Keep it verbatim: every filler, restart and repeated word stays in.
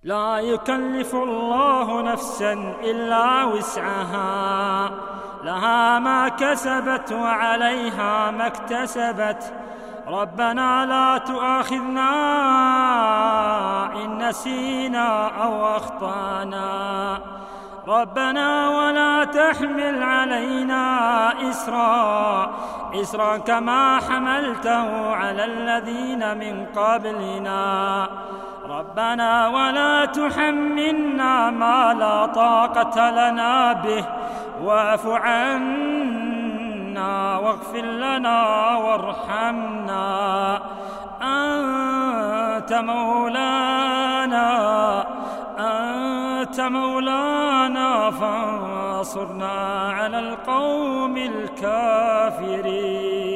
لا يكلف الله نفسا إلا وسعها، لها ما كسبت وعليها ما اكتسبت. ربنا لا تؤاخذنا إن نسينا أو أخطأنا، ربنا ولا تحمل علينا إسرا إسرا كما حملته على الذين من قبلنا. ربنا ولا تحملنا ما لا طاقة لنا به، واعف عنا واغفر لنا وارحمنا، أنت مولانا أنت مولانا فانصرنا على القوم الكافرين.